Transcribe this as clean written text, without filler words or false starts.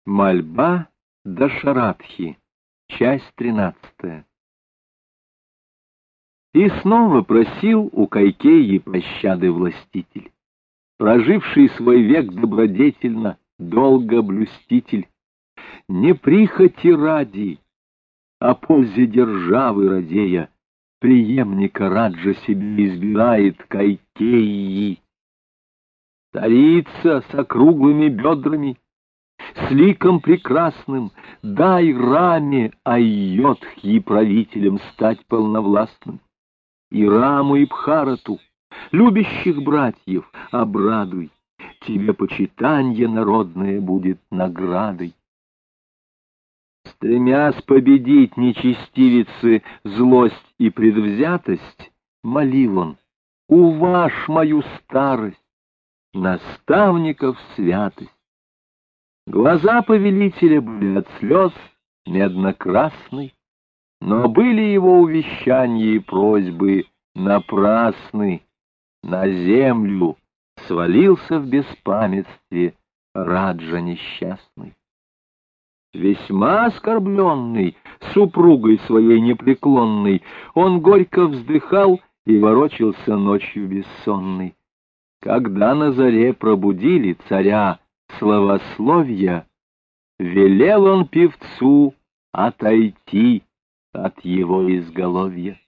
Мольба Дашаратхи. Часть 13. И снова просил у Кайкеи пощады властитель, проживший свой век добродетельно, долго блюститель. Не прихоти ради, о пользе державы радея, преемника Раджа себе избирает Кайкеи. Царица с округлыми бедрами, с ликом прекрасным, дай Раме Айодхьи правителем стать полновластным. И Раму, и Бхарату, любящих братьев, обрадуй, тебе почитанье народное будет наградой. Стремясь победить нечестивицы злость и предвзятость, молил он: уважь мою старость, наставников святость. Глаза повелителя были от слез медно-красны, но были его увещания и просьбы напрасны. На землю свалился в беспамятстве Раджа несчастный. Весьма оскорбленный супругой своей непреклонной, он горько вздыхал и ворочался ночью бессонной. Когда на заре пробудили царя славословия, велел он певцу отойти от его изголовья.